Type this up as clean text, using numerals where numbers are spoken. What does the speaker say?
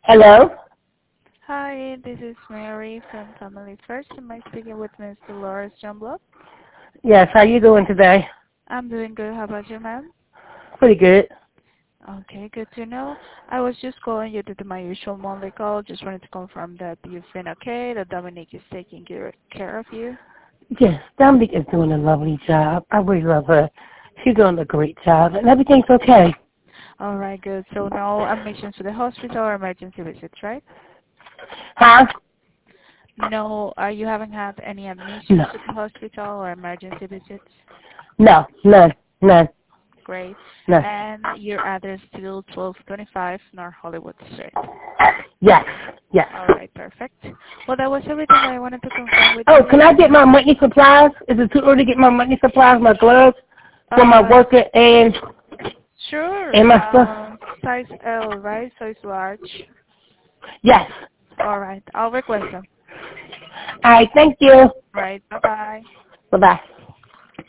Hello? Hi, this is Mary from Family First. Am I speaking with Ms. Dolores Jumblot? Yes, how you doing today? I'm doing good. How about you, ma'am? Pretty good. Okay, good to know. I was just calling you to do my usual monthly call. Just wanted to confirm that you've been okay, that Dominic is taking care of you. Yes, Dominic is doing a lovely job. I really love her. She's doing a great job, and everything's okay. All right, good. So no admissions to the hospital or emergency visits, right? Huh? No, you haven't had any admissions No. to the hospital or emergency visits? No, none. Great. None. And your address still 1225 North Hollywood Street. Yes, yes. All right, perfect. Well, that was everything that I wanted to confirm with Oh, you. can I get my monthly supplies? Is it too early to get my monthly supplies, my gloves for my Uh, worker sure. and my stuff? Size L, right? Size large. Yes. All right, I'll request them. All right, thank you. Right, bye-bye. Bye-bye.